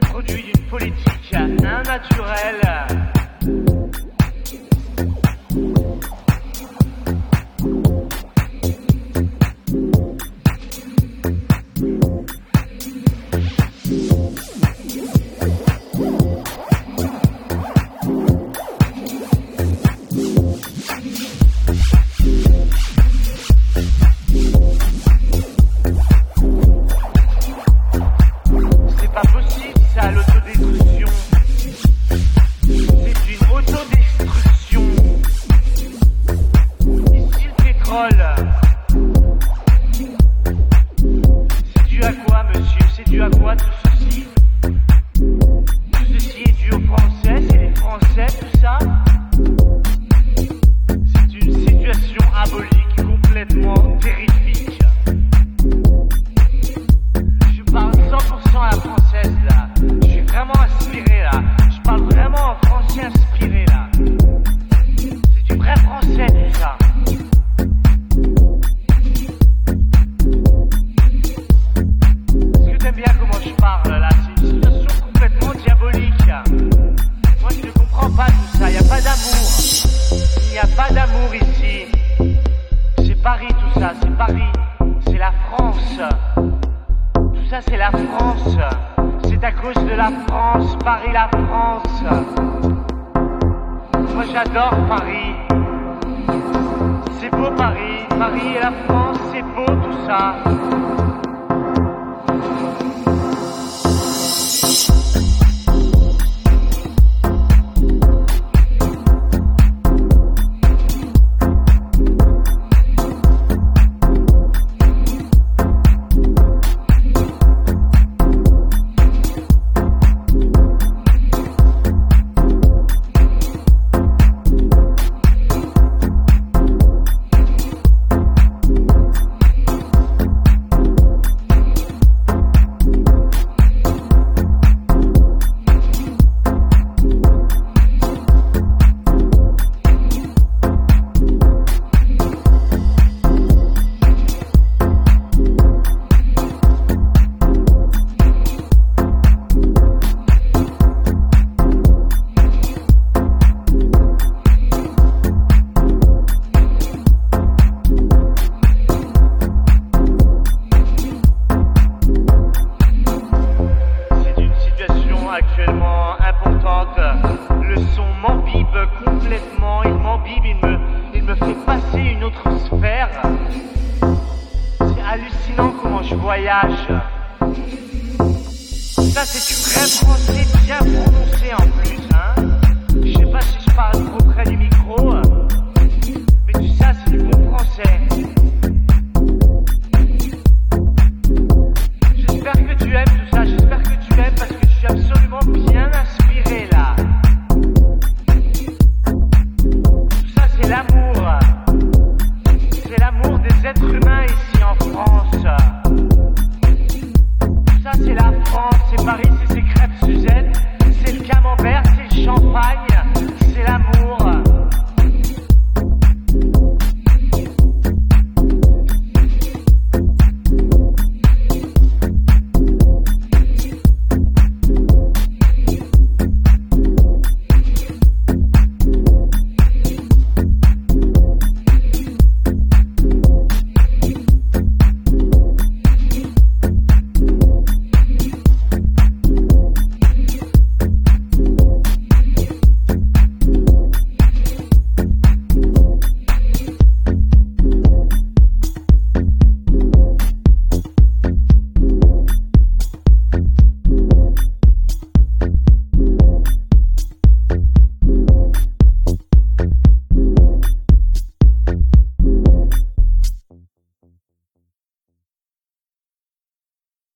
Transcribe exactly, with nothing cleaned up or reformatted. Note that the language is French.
C'est produit d'une politique innaturelle. C'est dû à quoi, monsieur? C'est dû à quoi tout ceci? Tout ceci est dû aux Français, c'est les Français, tout ça? C'est une situation abolique, complètement terrifique. Je parle cent pour cent à la française là. Je suis vraiment inspiré là. Je parle vraiment en français inspiré là. C'est du vrai français tout ça. Bien comment je parle là, c'est une situation complètement diabolique. Moi je ne comprends pas tout ça, il n'y a pas d'amour. Il n'y a pas d'amour ici. C'est Paris tout ça, c'est Paris. C'est la France. Tout ça c'est la France. C'est à cause de la France, Paris la France. Moi j'adore Paris. C'est beau Paris, Paris et la France, c'est beau tout ça. Actuellement importante, le son m'embibe complètement, il m'embibe, il me, il me fait passer une autre sphère. C'est hallucinant comment je voyage. Ça c'est du vrai français bien prononcé en plus, hein. Je sais pas si je parle trop près du